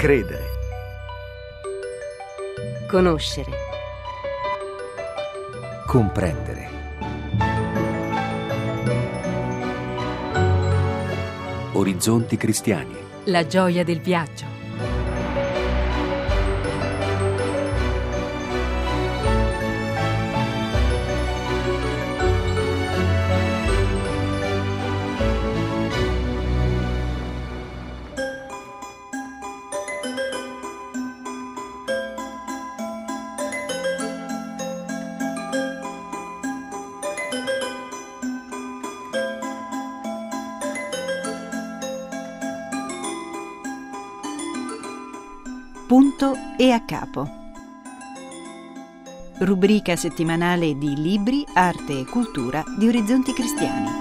Credere. Conoscere. Comprendere. Orizzonti cristiani. La gioia del viaggio. Punto e a capo. Rubrica settimanale di libri, arte e cultura di Orizzonti Cristiani.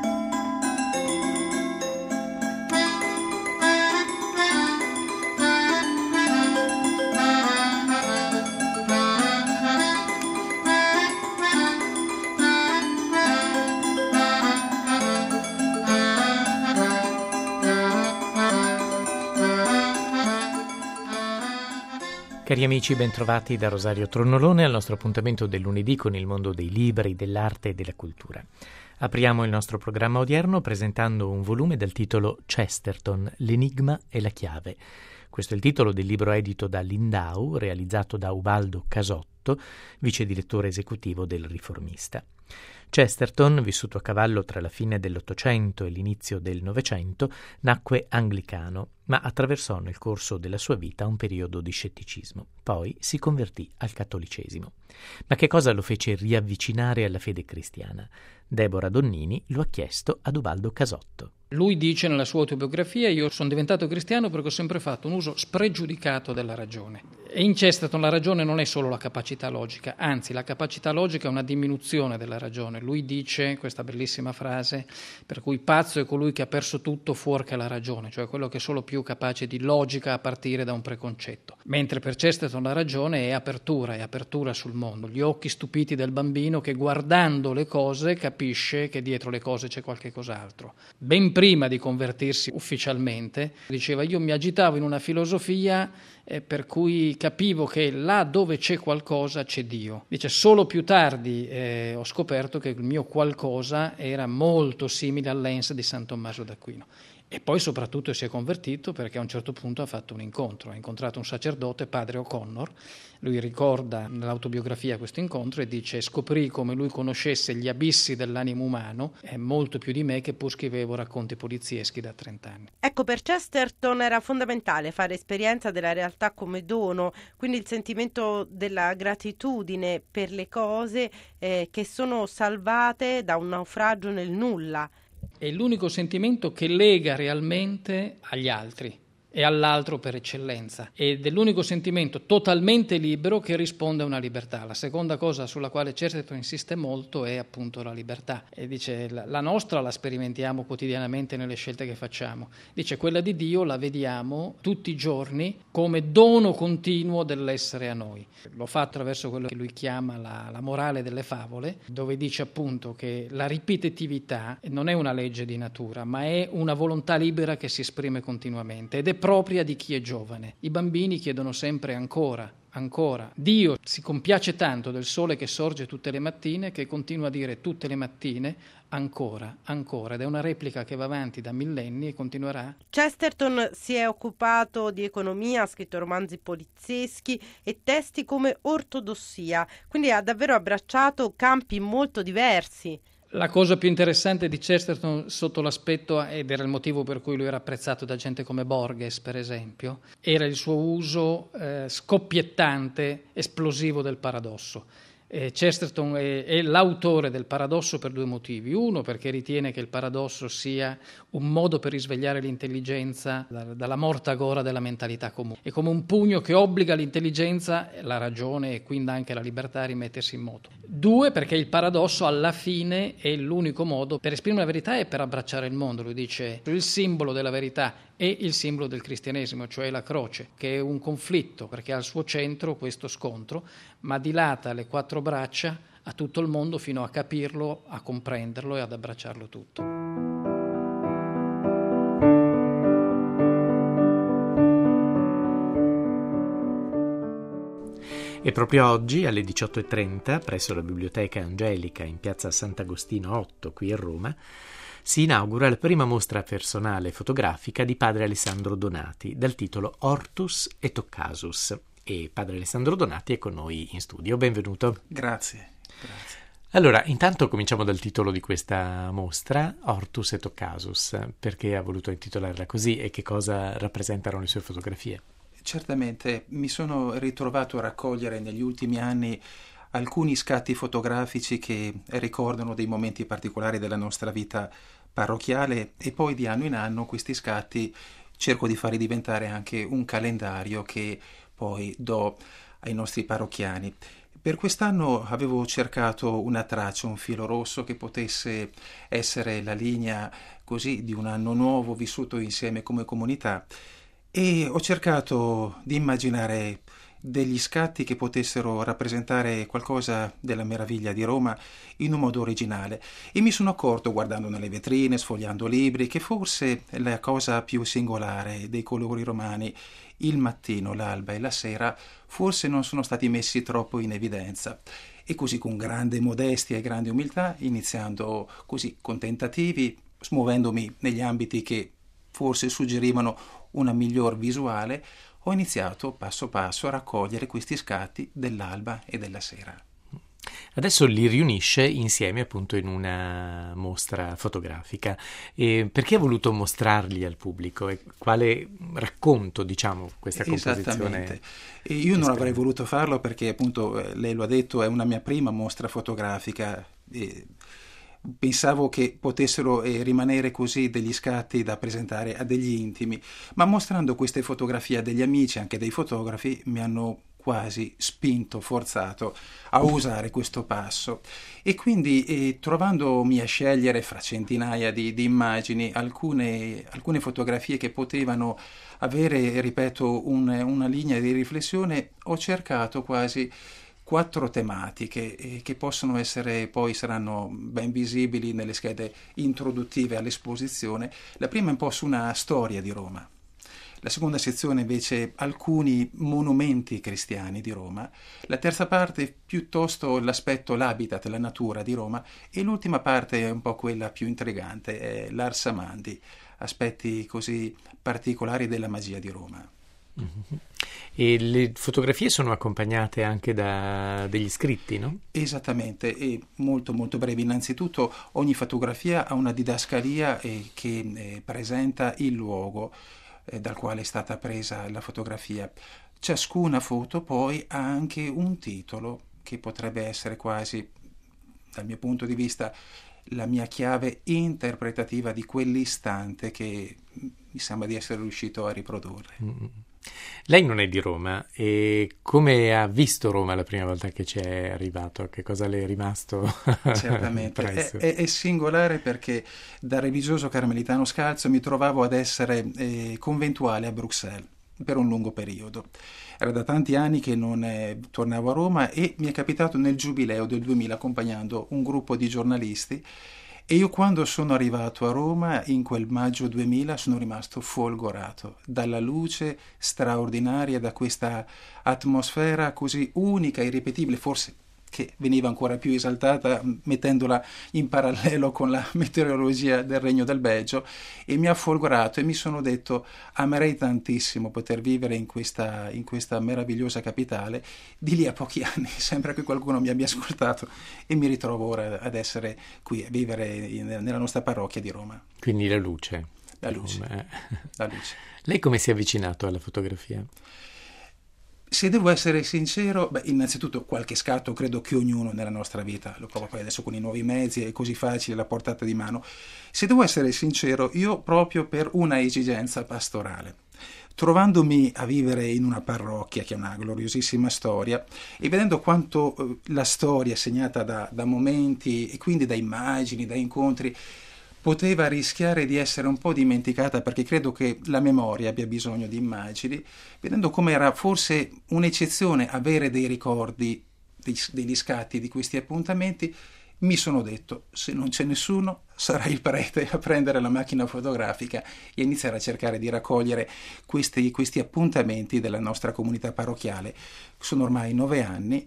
Cari amici, bentrovati da Rosario Tronnolone al nostro appuntamento del lunedì con il mondo dei libri, dell'arte e della cultura. Apriamo il nostro programma odierno presentando un volume dal titolo Chesterton, l'enigma e la chiave. Questo è il titolo del libro edito da Lindau, realizzato da Ubaldo Casotto, vice direttore esecutivo del Riformista. Chesterton, vissuto a cavallo tra la fine dell'Ottocento e l'inizio del Novecento, nacque anglicano, ma attraversò nel corso della sua vita un periodo di scetticismo. Poi si convertì al cattolicesimo. Ma che cosa lo fece riavvicinare alla fede cristiana? Deborah Donnini lo ha chiesto ad Ubaldo Casotto. Lui dice nella sua autobiografia: io sono diventato cristiano perché ho sempre fatto un uso spregiudicato della ragione. E in Chesterton la ragione non è solo la capacità logica, anzi la capacità logica è una diminuzione della ragione. Lui dice questa bellissima frase per cui pazzo è colui che ha perso tutto fuorché la ragione, cioè quello che è solo più capace di logica a partire da un preconcetto. Mentre per Chesterton la ragione è apertura sul mondo, gli occhi stupiti del bambino che guardando le cose capisce che dietro le cose c'è qualche cos'altro. Ben prima di convertirsi ufficialmente, diceva: io mi agitavo in una filosofia per cui capivo che là dove c'è qualcosa c'è Dio. Dice: solo più tardi ho scoperto che il mio qualcosa era molto simile all'ens di San Tommaso d'Aquino. E poi soprattutto si è convertito perché a un certo punto ha fatto un incontro, ha incontrato un sacerdote, padre O'Connor. Lui ricorda nell'autobiografia questo incontro e dice: scoprì come lui conoscesse gli abissi dell'animo umano, è molto più di me che pur scrivevo racconti polizieschi da 30 anni. Ecco, per Chesterton era fondamentale fare esperienza della realtà come dono, quindi il sentimento della gratitudine per le cose che sono salvate da un naufragio nel nulla. È l'unico sentimento che lega realmente agli altri e all'altro per eccellenza, ed è l'unico sentimento totalmente libero che risponde a una libertà. La seconda cosa sulla quale Chesterton insiste molto è appunto la libertà, e dice: la nostra la sperimentiamo quotidianamente nelle scelte che facciamo, dice quella di Dio la vediamo tutti i giorni come dono continuo dell'essere a noi. Lo fa attraverso quello che lui chiama la morale delle favole, dove dice appunto che la ripetitività non è una legge di natura, ma è una volontà libera che si esprime continuamente ed è propria di chi è giovane. I bambini chiedono sempre ancora, ancora. Dio si compiace tanto del sole che sorge tutte le mattine che continua a dire tutte le mattine ancora, ancora, ed è una replica che va avanti da millenni e continuerà. Chesterton si è occupato di economia, ha scritto romanzi polizieschi e testi come Ortodossia, quindi ha davvero abbracciato campi molto diversi. La cosa più interessante di Chesterton sotto l'aspetto, ed era il motivo per cui lui era apprezzato da gente come Borges per esempio, era il suo uso scoppiettante, esplosivo del paradosso. Chesterton è l'autore del paradosso per due motivi. Uno, perché ritiene che il paradosso sia un modo per risvegliare l'intelligenza dalla morta gora della mentalità comune. È come un pugno che obbliga l'intelligenza, la ragione e quindi anche la libertà a rimettersi in moto. Due, perché il paradosso alla fine è l'unico modo per esprimere la verità e per abbracciare il mondo. Lui dice: il simbolo della verità è il simbolo del cristianesimo, cioè la croce, che è un conflitto perché ha al suo centro questo scontro, ma dilata le quattro braccia a tutto il mondo fino a capirlo, a comprenderlo e ad abbracciarlo tutto. E proprio oggi alle 18:30 presso la Biblioteca Angelica in piazza Sant'Agostino 8 qui a Roma si inaugura la prima mostra personale fotografica di padre Alessandro Donati dal titolo Hortus et Occasus, e padre Alessandro Donati è con noi in studio. Benvenuto. Grazie. Allora, intanto cominciamo dal titolo di questa mostra, Hortus et Occasus. Perché ha voluto intitolarla così e che cosa rappresentano le sue fotografie? Certamente, mi sono ritrovato a raccogliere negli ultimi anni alcuni scatti fotografici che ricordano dei momenti particolari della nostra vita parrocchiale, e poi di anno in anno questi scatti cerco di farli diventare anche un calendario che poi do ai nostri parrocchiani. Per quest'anno avevo cercato una traccia, un filo rosso che potesse essere la linea così di un anno nuovo vissuto insieme come comunità, e ho cercato di immaginare degli scatti che potessero rappresentare qualcosa della meraviglia di Roma in un modo originale, e mi sono accorto, guardando nelle vetrine, sfogliando libri, che forse la cosa più singolare dei colori romani, il mattino, l'alba e la sera, forse non sono stati messi troppo in evidenza. E così, con grande modestia e grande umiltà, iniziando così con tentativi, smuovendomi negli ambiti che forse suggerivano una miglior visuale, ho iniziato passo passo a raccogliere questi scatti dell'alba e della sera. Adesso li riunisce insieme appunto in una mostra fotografica. E perché ha voluto mostrarli al pubblico? E quale racconto, diciamo, questa composizione? Esattamente. E io non avrei voluto farlo perché, appunto, lei lo ha detto, è una mia prima mostra fotografica. Pensavo che potessero rimanere così degli scatti da presentare a degli intimi, ma mostrando queste fotografie a degli amici, anche dei fotografi, mi hanno quasi spinto, forzato a usare questo passo. E quindi trovandomi a scegliere fra centinaia di immagini alcune fotografie che potevano avere, ripeto, una linea di riflessione, ho cercato quasi 4 tematiche che possono essere, poi saranno ben visibili nelle schede introduttive all'esposizione. La prima è un po' su una storia di Roma. La seconda sezione invece alcuni monumenti cristiani di Roma. La terza parte piuttosto l'aspetto, l'habitat, la natura di Roma. E l'ultima parte è un po' quella più intrigante, è l'Ars Amandi, aspetti così particolari della magia di Roma. Mm-hmm. E le fotografie sono accompagnate anche da degli scritti, no? Esattamente, e molto molto brevi. Innanzitutto ogni fotografia ha una didascalia che presenta il luogo dal quale è stata presa la fotografia. Ciascuna foto poi ha anche un titolo che potrebbe essere quasi, dal mio punto di vista, la mia chiave interpretativa di quell'istante che mi sembra di essere riuscito a riprodurre. Mm-hmm. Lei non è di Roma, e come ha visto Roma la prima volta che ci è arrivato? Che cosa le è rimasto? Certamente, è singolare perché da religioso carmelitano scalzo mi trovavo ad essere conventuale a Bruxelles per un lungo periodo. Era da tanti anni che non tornavo a Roma, e mi è capitato nel giubileo del 2000 accompagnando un gruppo di giornalisti. E io, quando sono arrivato a Roma in quel maggio 2000, sono rimasto folgorato dalla luce straordinaria, da questa atmosfera così unica e irripetibile, forse che veniva ancora più esaltata mettendola in parallelo con la meteorologia del Regno del Belgio, e mi ha folgorato, e mi sono detto: amerei tantissimo poter vivere in questa meravigliosa capitale. Di lì a pochi anni sembra che qualcuno mi abbia ascoltato, e mi ritrovo ora ad essere qui, a vivere nella nostra parrocchia di Roma. Quindi la luce. La luce. Lei come si è avvicinato alla fotografia? Se devo essere sincero, innanzitutto qualche scatto credo che ognuno nella nostra vita lo prova, poi adesso con i nuovi mezzi è così facile, alla portata di mano. Se devo essere sincero, io proprio per una esigenza pastorale, trovandomi a vivere in una parrocchia che ha una gloriosissima storia, e vedendo quanto la storia è segnata da momenti e quindi da immagini, da incontri, poteva rischiare di essere un po' dimenticata, perché credo che la memoria abbia bisogno di immagini, vedendo come era forse un'eccezione avere dei ricordi, degli scatti di questi appuntamenti, mi sono detto, se non c'è nessuno, sarà il prete a prendere la macchina fotografica e iniziare a cercare di raccogliere questi appuntamenti della nostra comunità parrocchiale. Sono ormai 9 anni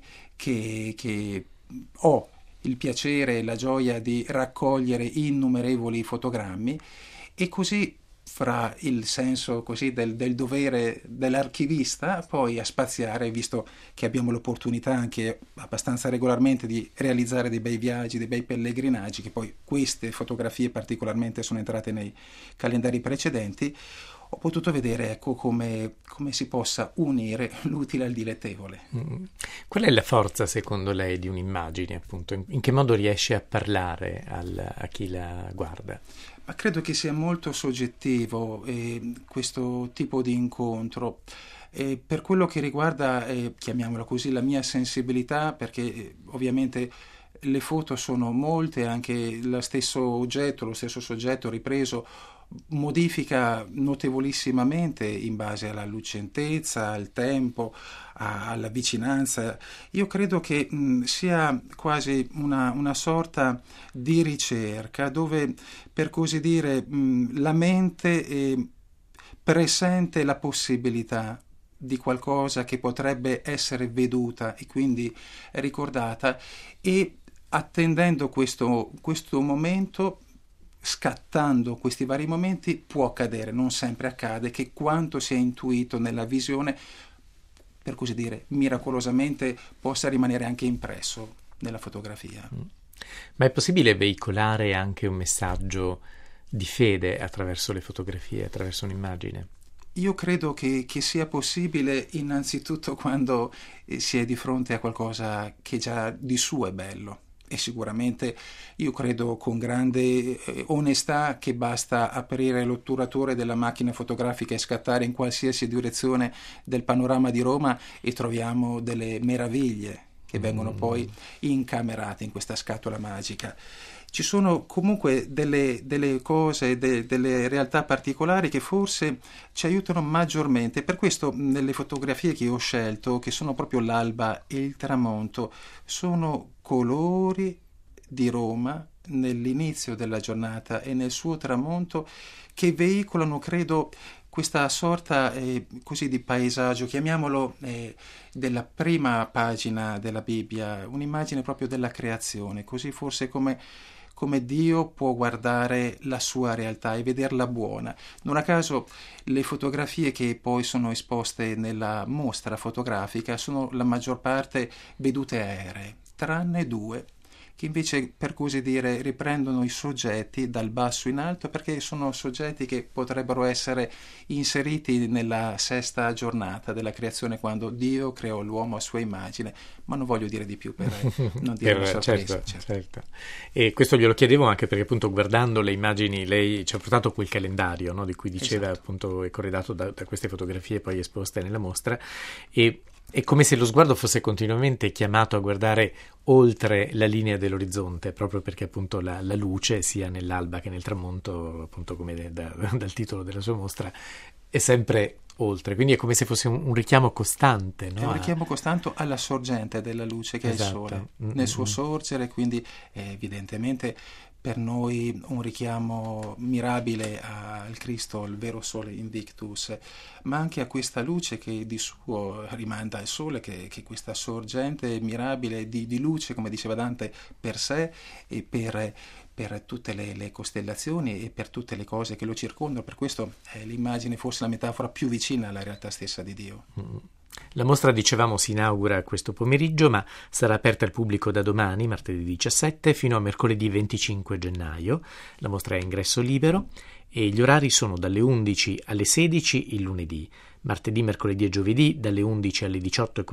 che ho il piacere e la gioia di raccogliere innumerevoli fotogrammi, e così, fra il senso così del dovere dell'archivista, poi a spaziare, visto che abbiamo l'opportunità anche abbastanza regolarmente di realizzare dei bei viaggi, dei bei pellegrinaggi, che poi queste fotografie particolarmente sono entrate nei calendari precedenti, ho potuto vedere, ecco, come si possa unire l'utile al dilettevole. Qual è la forza, secondo lei, di un'immagine, appunto? In che modo riesce a parlare a chi la guarda? Ma credo che sia molto soggettivo questo tipo di incontro. Per quello che riguarda, chiamiamola così, la mia sensibilità, perché ovviamente le foto sono molte, anche lo stesso soggetto ripreso modifica notevolissimamente in base alla lucentezza, al tempo, alla vicinanza. Io credo che sia quasi una sorta di ricerca dove, per così dire, la mente presente la possibilità di qualcosa che potrebbe essere veduta e quindi ricordata, e attendendo questo momento, scattando questi vari momenti, può accadere, non sempre accade, che quanto sia intuito nella visione, per così dire, miracolosamente possa rimanere anche impresso nella fotografia. Ma è possibile veicolare anche un messaggio di fede attraverso le fotografie, attraverso un'immagine? Io credo che sia possibile innanzitutto quando si è di fronte a qualcosa che già di suo è bello. E sicuramente io credo con grande onestà che basta aprire l'otturatore della macchina fotografica e scattare in qualsiasi direzione del panorama di Roma e troviamo delle meraviglie che vengono poi incamerate in questa scatola magica. Ci sono comunque delle cose, delle realtà particolari che forse ci aiutano maggiormente. Per questo nelle fotografie che ho scelto, che sono proprio l'alba e il tramonto, sono colori di Roma nell'inizio della giornata e nel suo tramonto, che veicolano, credo, questa sorta così di paesaggio, chiamiamolo della prima pagina della Bibbia, un'immagine proprio della creazione, così forse come Dio può guardare la sua realtà e vederla buona. Non a caso le fotografie che poi sono esposte nella mostra fotografica sono la maggior parte vedute aeree, tranne 2 che invece, per così dire, riprendono i soggetti dal basso in alto, perché sono soggetti che potrebbero essere inseriti nella 6ª giornata della creazione, quando Dio creò l'uomo a sua immagine. Ma non voglio dire di più per non dire una sorpresa. Certo. E questo glielo chiedevo anche perché, appunto, guardando le immagini, lei ci ha portato quel calendario, no, di cui diceva, esatto. Appunto, è corredato da queste fotografie poi esposte nella mostra, e è come se lo sguardo fosse continuamente chiamato a guardare oltre la linea dell'orizzonte, proprio perché appunto la luce, sia nell'alba che nel tramonto, appunto come dal titolo della sua mostra, è sempre oltre, quindi è come se fosse un richiamo costante, no? È un richiamo costante alla sorgente della luce, che esatto. è il sole, nel suo sorgere, quindi evidentemente per noi un richiamo mirabile al Cristo, il vero sole Invictus, ma anche a questa luce che di suo rimanda al sole, che questa sorgente mirabile di luce, come diceva Dante, per sé e per tutte le costellazioni e per tutte le cose che lo circondano. Per questo è l'immagine, forse la metafora più vicina alla realtà stessa di Dio. La mostra, dicevamo, si inaugura questo pomeriggio, ma sarà aperta al pubblico da domani, martedì 17, fino a mercoledì 25 gennaio. La mostra è a ingresso libero e gli orari sono dalle 11 alle 16 il lunedì, martedì, mercoledì e giovedì dalle 11 alle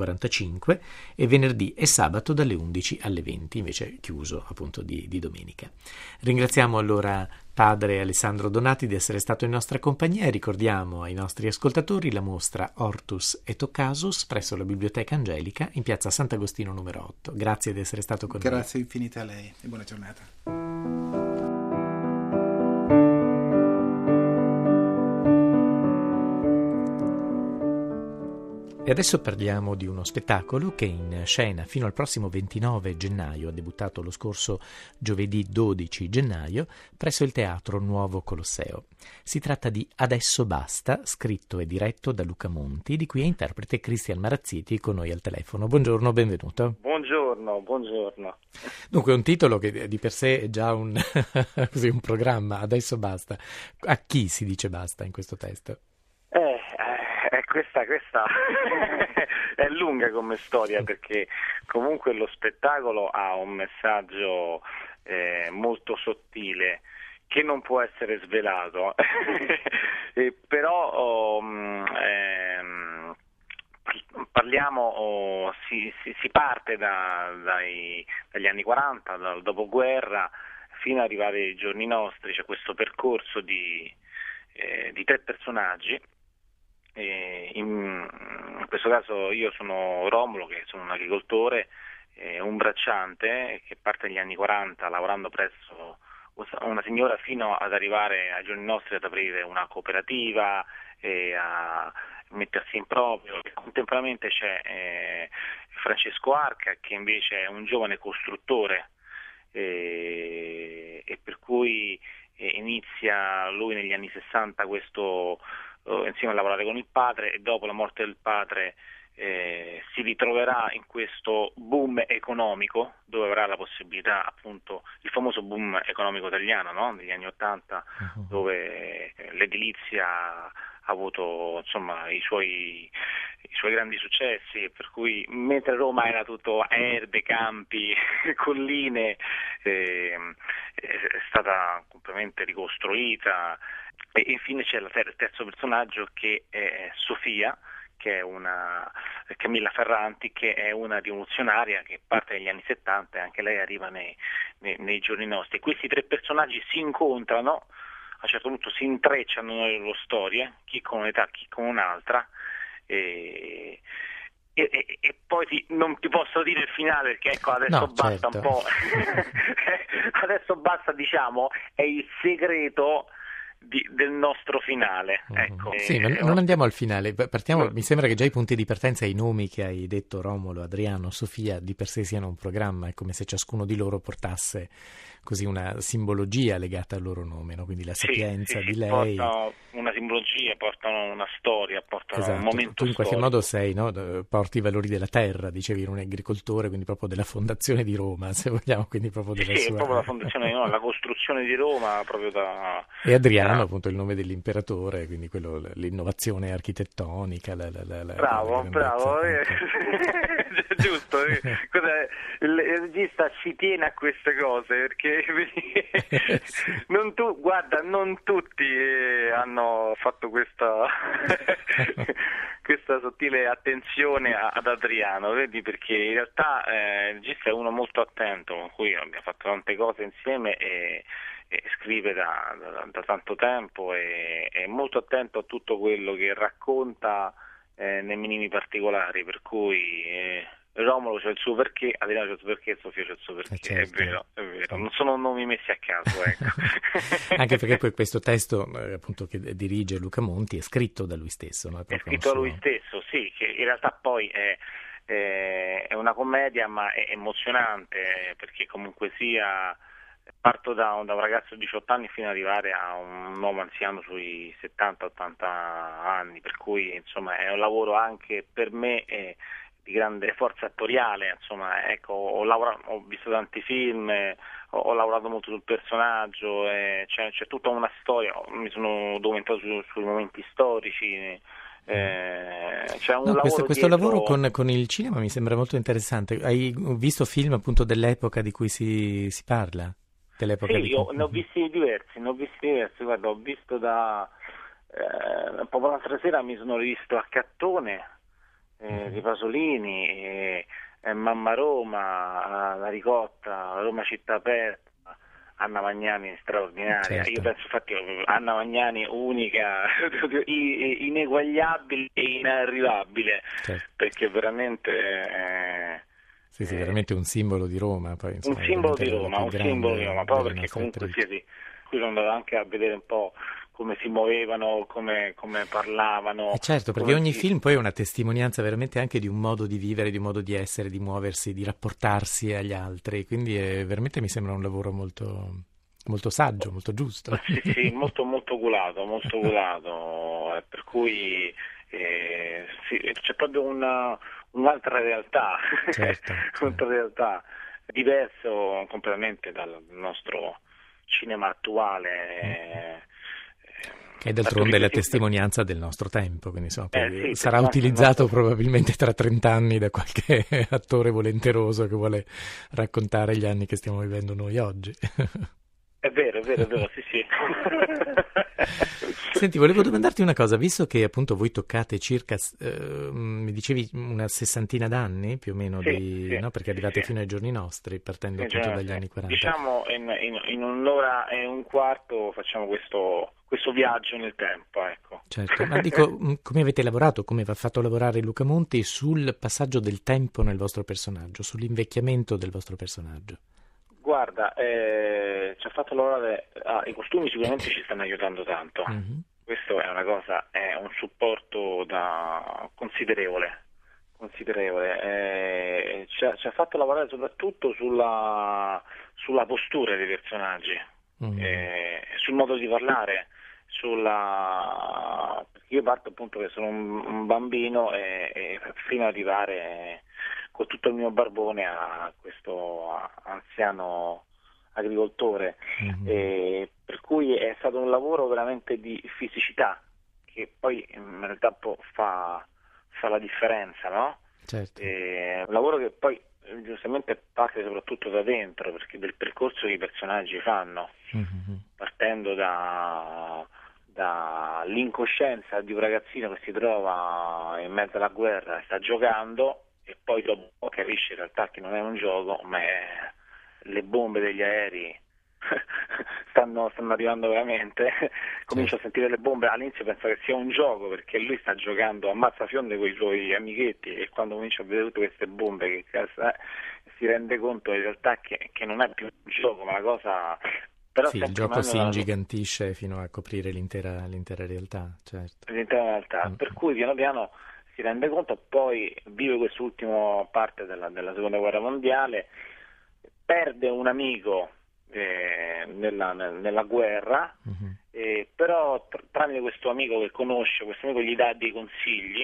18:45 e venerdì e sabato dalle 11 alle 20, invece chiuso appunto di domenica. Ringraziamo allora padre Alessandro Donati di essere stato in nostra compagnia e ricordiamo ai nostri ascoltatori la mostra Hortus et Occasus presso la Biblioteca Angelica in piazza Sant'Agostino numero 8. Grazie di essere stato con noi. Grazie infinite a lei e buona giornata. E adesso parliamo di uno spettacolo che è in scena fino al prossimo 29 gennaio, ha debuttato lo scorso giovedì 12 gennaio presso il Teatro Nuovo Colosseo. Si tratta di Adesso basta, scritto e diretto da Luca Monti, di cui è interprete Cristian Marazziti con noi al telefono. Buongiorno, benvenuto. Buongiorno. Dunque un titolo che di per sé è già un programma, Adesso basta. A chi si dice basta in questo testo? Questa è lunga come storia, perché comunque lo spettacolo ha un messaggio molto sottile che non può essere svelato, però parliamo, si parte dagli anni 40, dal dopoguerra, fino ad arrivare ai giorni nostri. C'è questo percorso di 3 personaggi. In questo caso io sono Romolo, che sono un agricoltore, un bracciante che parte negli anni 40 lavorando presso una signora fino ad arrivare ai giorni nostri ad aprire una cooperativa e a mettersi in proprio. Contemporaneamente c'è Francesco Arca, che invece è un giovane costruttore e per cui inizia lui negli anni 60 questo insieme a lavorare con il padre, e dopo la morte del padre si ritroverà in questo boom economico, dove avrà la possibilità, appunto, il famoso boom economico italiano, no? Degli anni 80, dove l'edilizia ha avuto, insomma, i suoi grandi successi, per cui mentre Roma era tutto erbe, campi, colline, è stata completamente ricostruita. E infine c'è il terzo personaggio, che è Sofia, che è Camilla Ferranti, che è una rivoluzionaria che parte negli anni 70 e anche lei arriva nei giorni nostri. Questi 3 personaggi si incontrano, a un certo punto si intrecciano nelle loro storie, chi con un'età, chi con un'altra, e poi non ti posso dire il finale, perché ecco, adesso basta, certo. Un po'. Adesso basta, diciamo, è il segreto del nostro finale, ecco. Sì, ma non andiamo al finale, partiamo. Mi sembra che già i punti di partenza, i nomi che hai detto, Romolo, Adriano, Sofia, di per sé siano un programma. È come se ciascuno di loro portasse così una simbologia legata al loro nome, no? Quindi la sapienza di lei portano una simbologia, portano una storia, portano esatto. Un momento tu in qualche storico. modo sei, no? Porti i valori della terra, dicevi, un agricoltore, quindi proprio della fondazione di Roma, se vogliamo, quindi proprio della sua... proprio la fondazione di Roma, la costruzione di Roma, proprio da... E Adriano, appunto, il nome dell'imperatore, quindi quello, l'innovazione architettonica, bravo, ecco. Giusto, il regista ci tiene a queste cose, perché sì. non tutti hanno fatto questa sottile attenzione ad Adriano, vedi, perché in realtà il regista è uno molto attento, con cui abbiamo fatto tante cose insieme e scrive da tanto tempo, e è molto attento a tutto quello che racconta nei minimi particolari, per cui Romolo c'è il suo perché, Adriano c'è il suo perché, Sofia c'è il suo perché, certo. è vero, non sono nomi messi a caso, ecco. Anche perché poi questo testo, appunto, che dirige Luca Monti, è scritto da lui stesso, no? È scritto da lui stesso, sì, che in realtà poi è una commedia, ma è emozionante, perché comunque sia... Parto da un ragazzo di 18 anni fino ad arrivare a un uomo anziano sui 70-80 anni, per cui insomma è un lavoro anche per me di grande forza attoriale, insomma, ecco, ho visto tanti film, ho lavorato molto sul personaggio, c'è tutta una storia, mi sono documentato sui momenti storici. C'è un lavoro questo lavoro con il cinema mi sembra molto interessante. Hai visto film, appunto, dell'epoca di cui si parla? Sì, io ne ho visti diversi, guarda, ho visto proprio l'altra sera mi sono rivisto A Cattone di Pasolini, Mamma Roma, La Ricotta, Roma città aperta, Anna Magnani straordinaria, certo. Io penso, infatti, Anna Magnani unica, ineguagliabile e inarrivabile, certo. Perché veramente... Sì, veramente un simbolo di Roma. Poi, insomma, un simbolo di Roma, proprio perché comunque qui sono andato anche a vedere un po' come si muovevano, come parlavano. Certo, perché ogni film poi è una testimonianza veramente anche di un modo di vivere, di un modo di essere, di muoversi, di rapportarsi agli altri, quindi veramente mi sembra un lavoro molto, molto saggio, molto giusto. Sì, molto curato, per cui sì, c'è proprio un'altra realtà, certo. un'altra realtà, diverso completamente dal nostro cinema attuale. Che è d'altronde la testimonianza del nostro tempo, quindi insomma, sì, sarà utilizzato probabilmente tra 30 anni da qualche attore volenteroso che vuole raccontare gli anni che stiamo vivendo noi oggi. È vero, sì. Senti, volevo domandarti una cosa, visto che appunto voi toccate circa, mi dicevi una 60 d'anni più o meno, sì, no? Perché arrivate fino ai giorni nostri, partendo appunto dagli anni 40. Diciamo in un'ora e un quarto facciamo questo viaggio nel tempo, ecco. Certo, ma dico, come avete lavorato, come vi ha fatto lavorare Luca Monti sul passaggio del tempo nel vostro personaggio, sull'invecchiamento del vostro personaggio? Guarda, ci ha fatto lavorare, i costumi sicuramente ci stanno aiutando tanto. Mm-hmm. Questo è una cosa, è un supporto considerevole. Ci ha fatto lavorare soprattutto sulla postura dei personaggi, sul modo di parlare, perché io parto appunto che sono un bambino e fino ad arrivare con tutto il mio barbone a questo anziano agricoltore, per cui è stato un lavoro veramente di fisicità che poi in realtà fa la differenza, no? Certo. È un lavoro che poi giustamente parte soprattutto da dentro, perché del percorso che i personaggi fanno, partendo dall'incoscienza di un ragazzino che si trova in mezzo alla guerra e sta giocando, e poi dopo capisce in realtà che non è un gioco, ma le bombe degli aerei stanno arrivando veramente. Comincia a sentire le bombe, all'inizio pensa che sia un gioco perché lui sta giocando a mazzafionde con i suoi amichetti, e quando comincia a vedere tutte queste bombe si rende conto in realtà che non è più un gioco, ma una cosa. Però sì, il gioco si ingigantisce fino a coprire l'intera realtà, certo. L'intera realtà, per cui piano piano si rende conto, poi vive quest'ultima parte della seconda guerra mondiale, perde un amico nella guerra, però tramite questo amico che conosce, questo amico gli dà dei consigli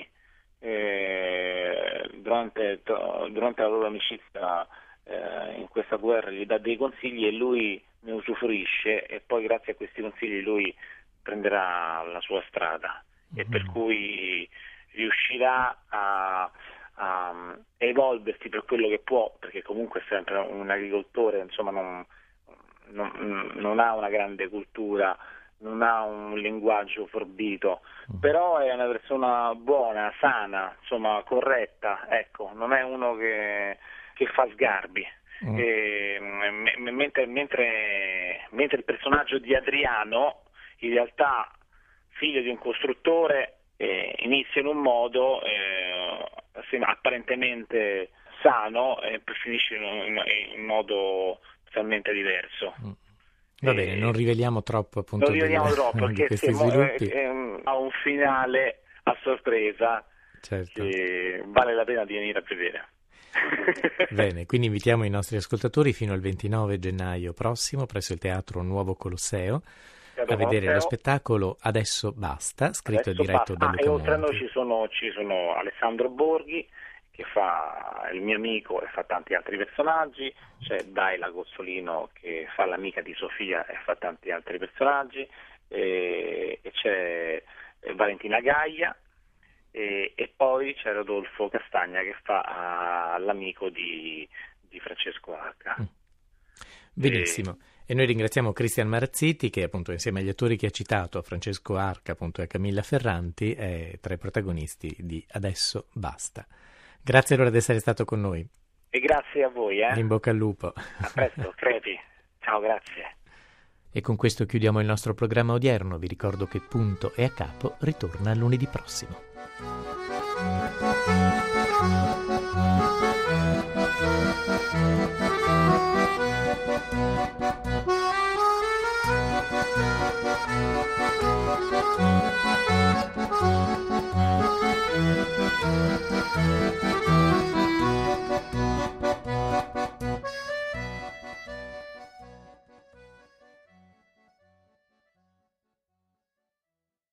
durante la loro amicizia in questa guerra, gli dà dei consigli e lui ne usufruisce, e poi grazie a questi consigli lui prenderà la sua strada, e per cui riuscirà a evolversi per quello che può, perché comunque è sempre un agricoltore, insomma non ha una grande cultura, non ha un linguaggio forbito, però è una persona buona, sana, insomma corretta, ecco, non è uno che fa sgarbi. Mentre il personaggio di Adriano, in realtà figlio di un costruttore, inizia in un modo apparentemente sano e finisce in modo totalmente diverso. Va bene, non riveliamo troppo appunto perché questi sviluppi. Ha un finale a sorpresa, certo, che vale la pena di venire a vedere. Bene, quindi invitiamo i nostri ascoltatori fino al 29 gennaio prossimo presso il Teatro Nuovo Colosseo a vedere lo spettacolo Adesso Basta, scritto e diretto da Luca Monti. E oltre a noi ci sono Alessandro Borghi, che fa il mio amico e fa tanti altri personaggi, c'è Daila Gozzolino che fa l'amica di Sofia e fa tanti altri personaggi, e c'è Valentina Gaia, e poi c'è Rodolfo Castagna che fa l'amico di Francesco Arca. Benissimo. E noi ringraziamo Cristian Marazziti che appunto insieme agli attori che ha citato, a Francesco Arca appunto e a Camilla Ferranti, è tra i protagonisti di Adesso Basta. Grazie allora di essere stato con noi. E grazie a voi. In bocca al lupo. A presto, crepi. Ciao, grazie. E con questo chiudiamo il nostro programma odierno. Vi ricordo che Punto e a Capo ritorna lunedì prossimo.